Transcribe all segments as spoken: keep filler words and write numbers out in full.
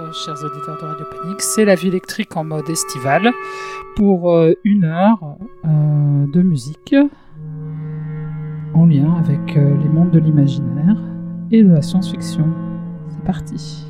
chers auditeurs de Radio Panique, c'est la vie électrique en mode estival pour euh, une heure euh, de musique en lien avec euh, les mondes de l'imaginaire et de la science-fiction. C'est parti.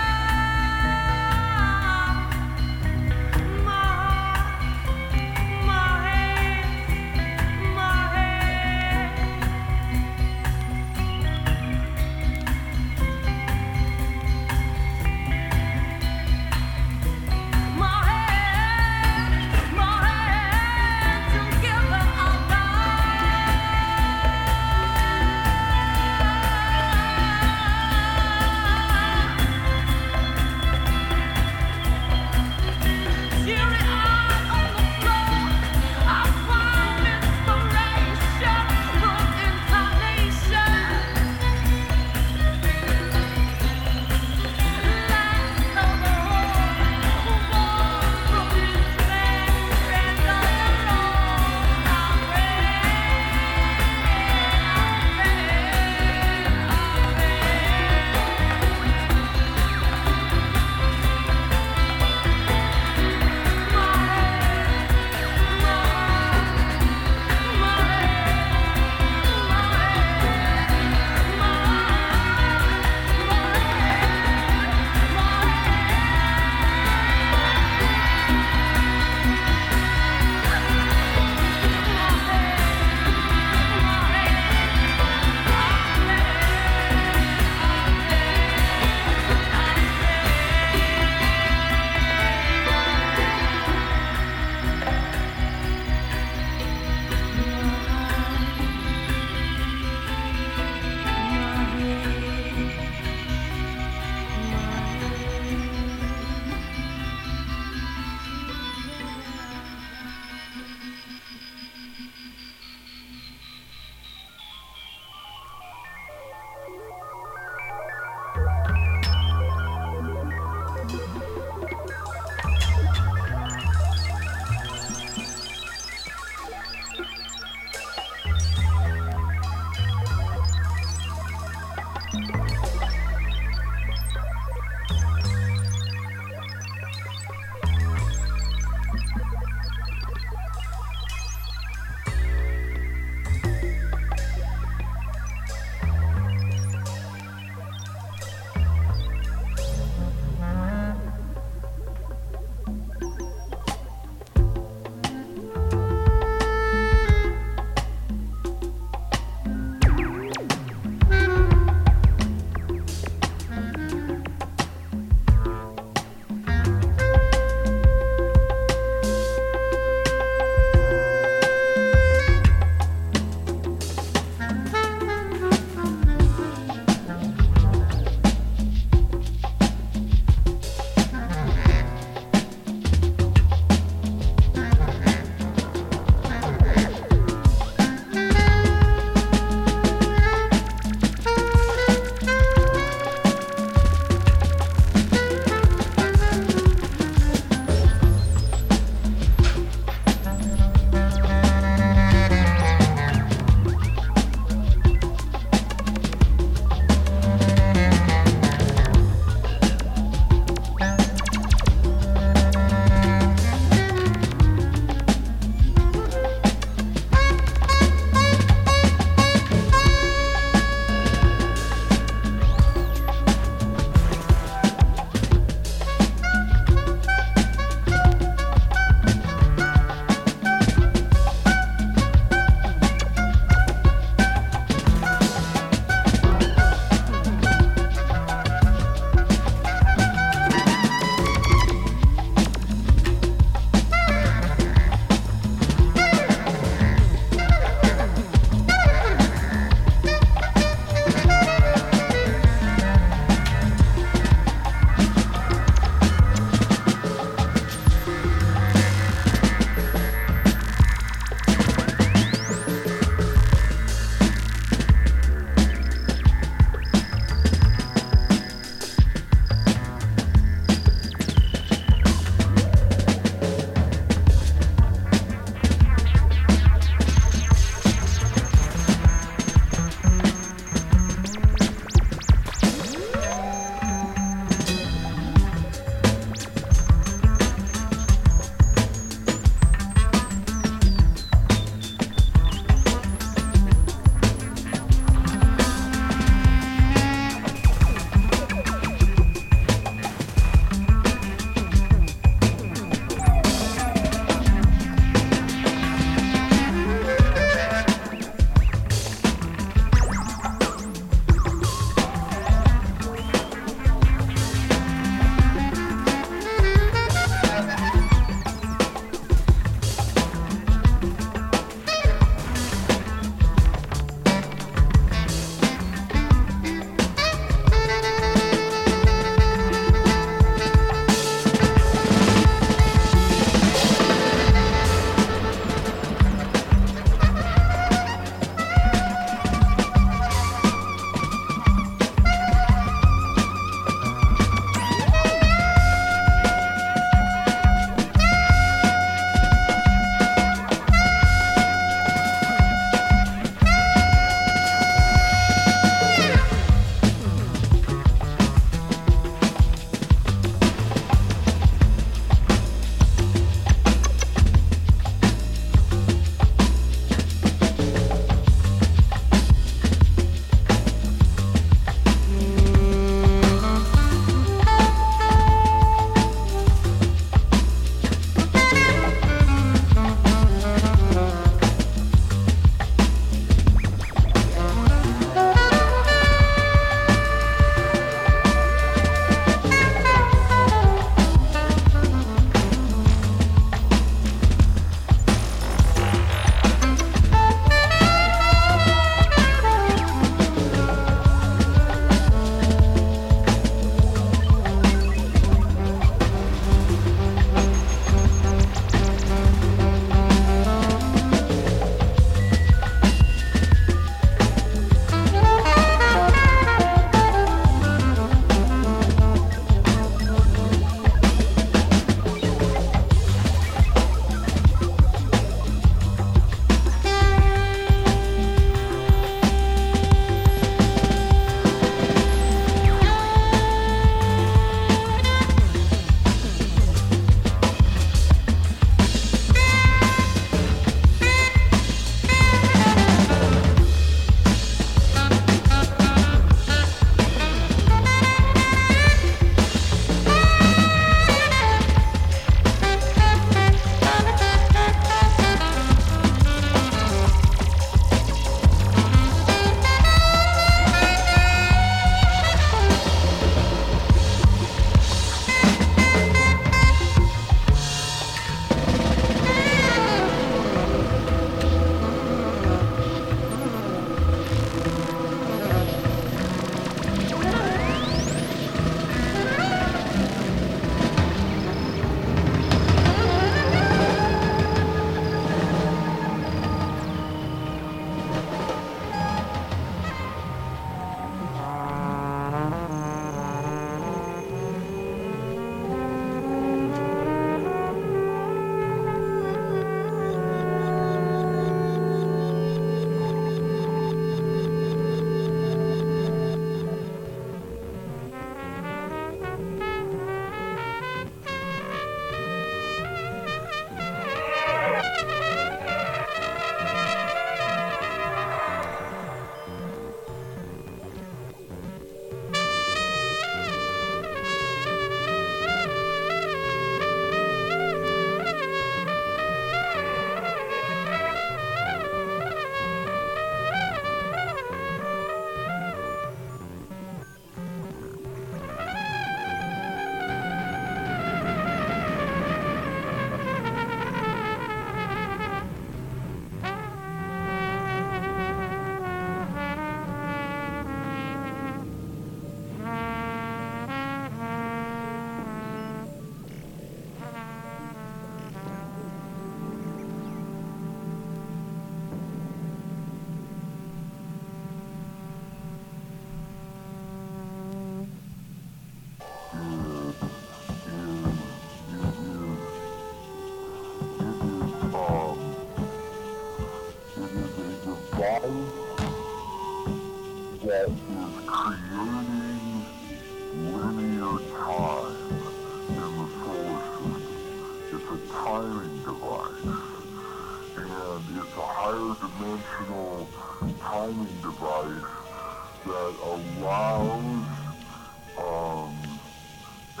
timing device that allows um, a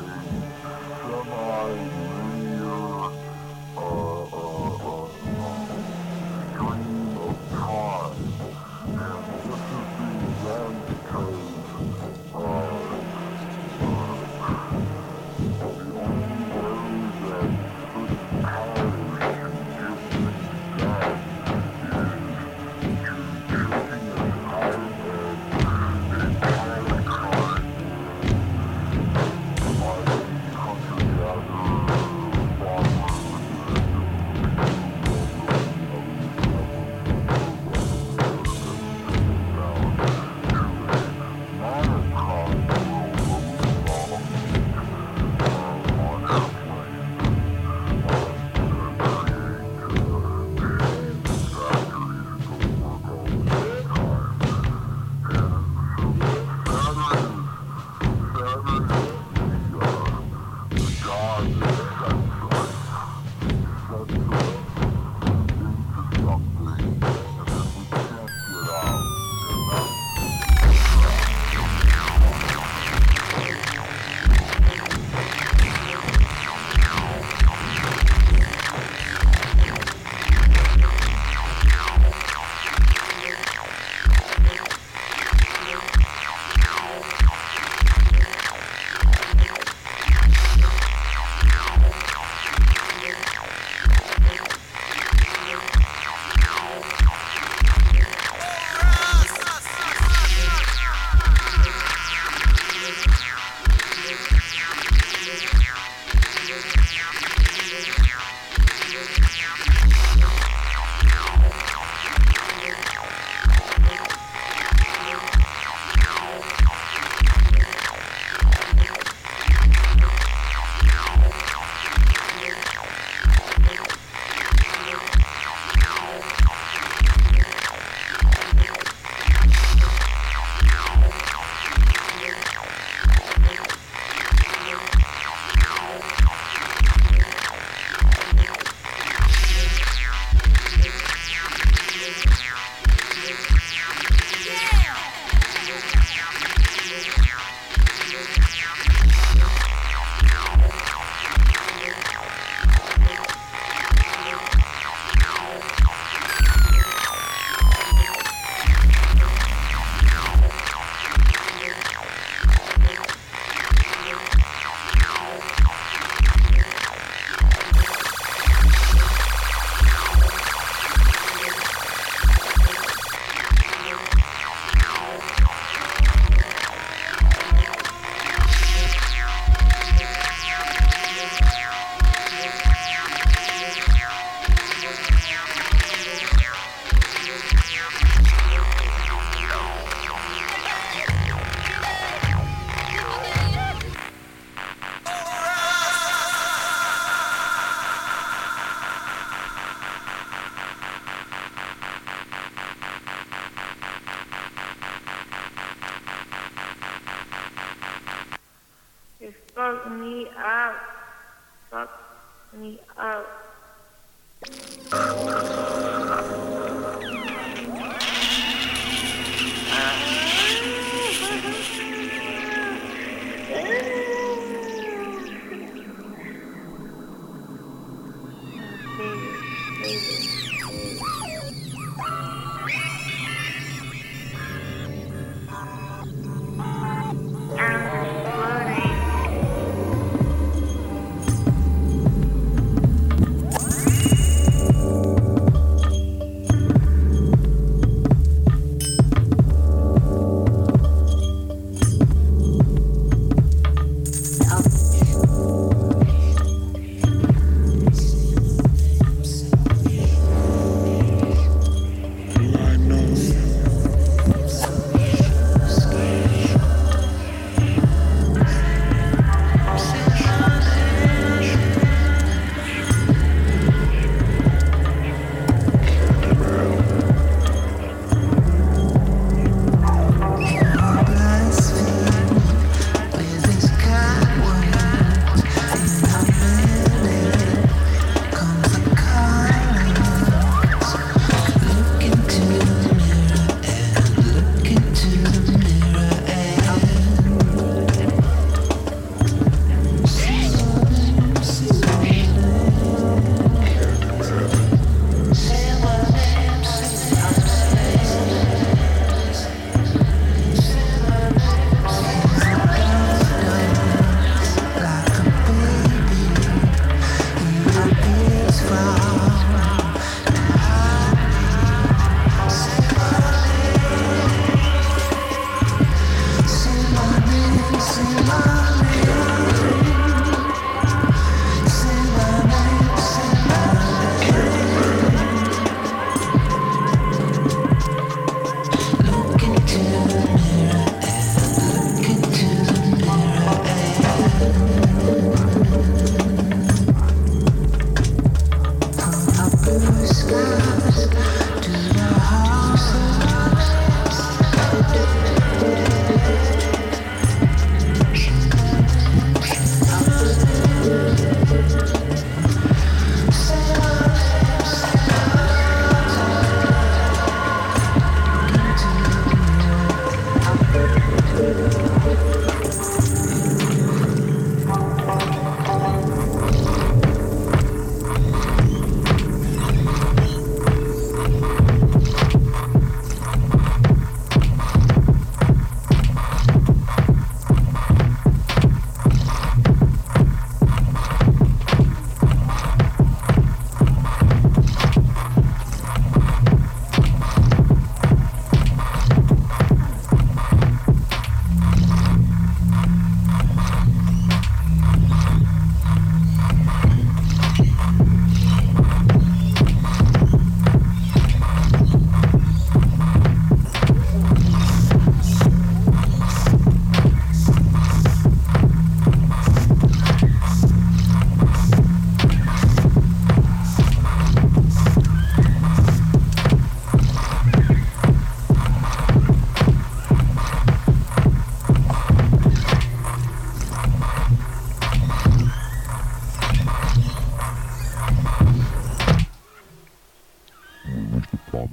semi-linear uh, uh, uh, stream of time. And this is being done because uh, uh, the only way that certain powers can get things done fuck me up. Fuck me up.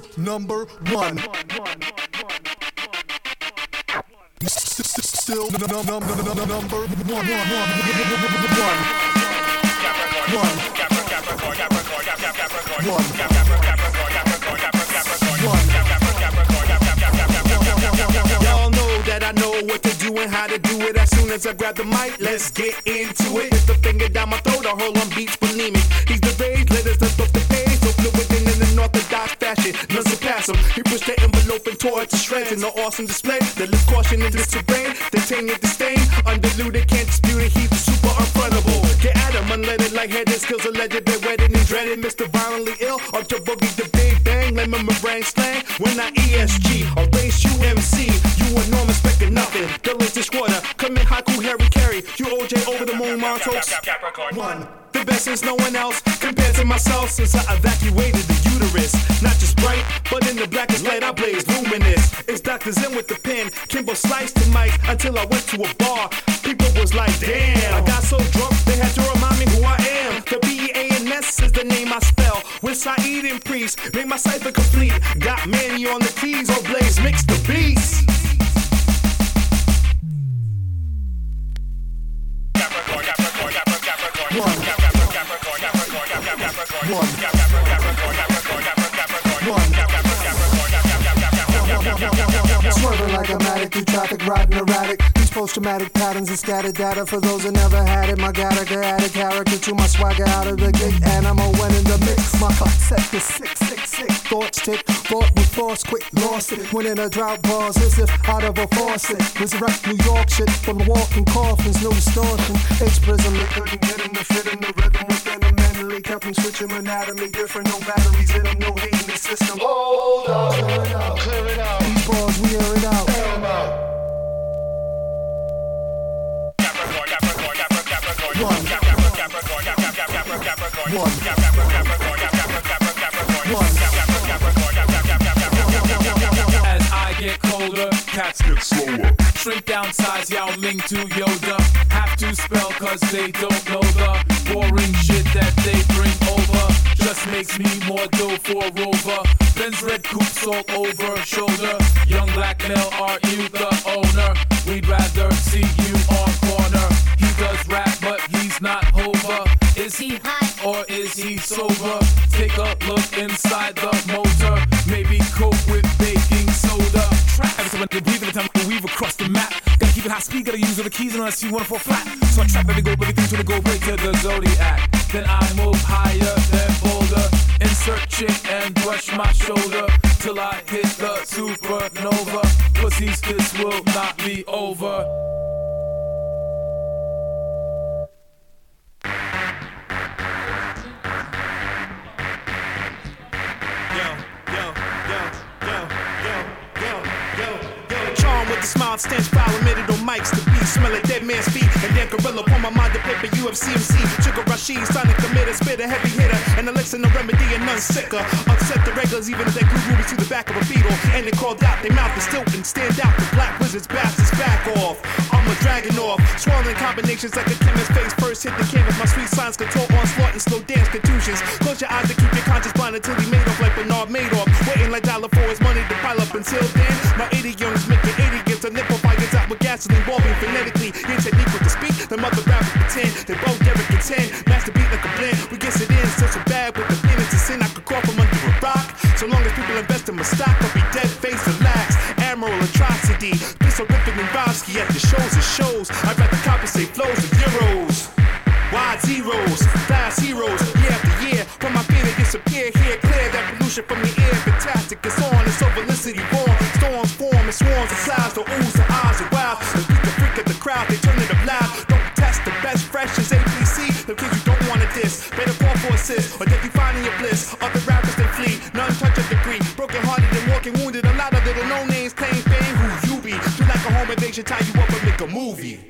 still number one. Still number one. Y'all know that I know what to do and how to do it. As soon as I grab the mic, let's get into it. With the finger down my throat, I hurl on beats bulimic. He's the rage, let us up the page. So fluid in an orthodox fashion, none surpass him. He pushed the envelope and tore it to shreds in an awesome display. That lift caution in this terrain, detain and disdain. Undiluted, can't dispute it, he's the super unfrontable. Get at him, unleaded, lightheaded, skills alleged, they're wedded and dreaded. Mister Violently Ill, up to boogie the big bang. Lemon meringue slang, when I E S G, or race U M C. You enormous, expecting nothing. Dylan's dishwater, commit haiku, Harry Carey. You O J over the moon, Montauk. One, the best is no one else compared to myself since I evacuated the uterus. Not just bright, but in the blackest light I blaze luminous. It's Doctor Zen with the pen, Kimbo sliced the mic until I went to a bar. People was like, damn, I got so drunk they had to remind me who I am. The B E A N S is the name I spell. With Saeed and Priest, made my cipher complete. Got Manny on the keys, or Blaze mix the beats. Swerving like a matic through traffic, riding erratic. These post-traumatic patterns and scattered data for those who never had it. My Gattaca added character to my swagger out of the gig. Animal went in the mix. My clock set to six, six, six. Thoughts tick, thought with force, quick, lost it. Went in a drought pause as if out of a faucet. Resurrect New York shit from the walking coffins, no distortion. H-prism, they couldn't get him to fit in the rhythm within them mentally. Kept them switching anatomy, different, no batteries in them, no hate in the system. Hold up, clear it out, clear it out. These bars, we air it out. Air them out. As I get colder, cats get slower. Shrink down size, Yao Ming to Yoda. Have to spell cause they don't know the boring shit that they bring over. Just makes me more dough for Rover. Ben's red coupe all over shoulder. Young black male, are you the owner? We'd rather see you on corner. He does rap but he's not Hova. Is he high or is he sober? Take a look inside the motor. Maybe coke with baking soda. Trap every time when they breathe, every time we weave across the map. Gotta keep it high speed, gotta use all the keys unless you wanna fall flat. So I trap every go, everything to the go break to the Zodiac. Then I move higher than bolder. Insert chick and brush my shoulder till I hit the supernova. Pussies, this will not be over. The smile stands foul, emitted on mics. The beat smell like dead man's feet. And then gorilla on my mind, the paper U F C M C. Sugar Rashid, sonic committer, spit a heavy hitter. And elixir, no remedy, and none sicker. Upset the regulars, even if they glue rubies to the back of a beetle. And they called out, they mouth is stilt and stand out. The black wizards, bastards, back off. I'm a dragon off. Swirling combinations like a chemist face. First hit the canvas, my sweet signs control onslaught and slow dance contusions. Close your eyes to keep your conscience blind until he made off like Bernard Madoff. Waiting like dollar for his money to pile up until then. My idioms make it idiots. The nipple fires out with gasoline, walking phonetically. Your technique with the speak, the mother rappers pretend. They both never contend. Master beat like a blend. We get it in, still so bad with the feelings to sin. I could crawl from under a rock. So long as people invest in my stock, I'll be dead face relaxed. Admiral atrocity. This horrific and Bosky at the shows it shows. I'd rather compensate flows with euros. Wide zeros, fast heroes, year after year. From my fear to disappear here, clear that pollution from the air. Fantastic, it's on, it's so felicity born. Storms form and swarms of clouds, the oohs, the eyes are wild. The beat the freak of the crowd, they turn it up loud. Don't test the best fresh as A B C. The kids you don't wanna diss, better call for assist, or they be finding your bliss. Other rappers they flee, none touch a degree. Broken hearted and walking wounded, a lot of little no names claim fame. Who you be? Feel like a home invasion, tie you up and make a movie.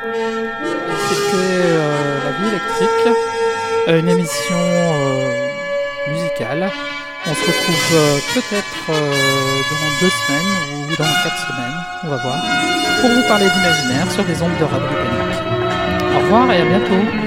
C'était euh, La Vie électrique, euh, une émission euh, musicale. On se retrouve euh, peut-être euh, dans deux semaines ou dans quatre semaines, on va voir, pour vous parler d'imaginaire sur des ondes de Radio Panique. Au revoir et à bientôt.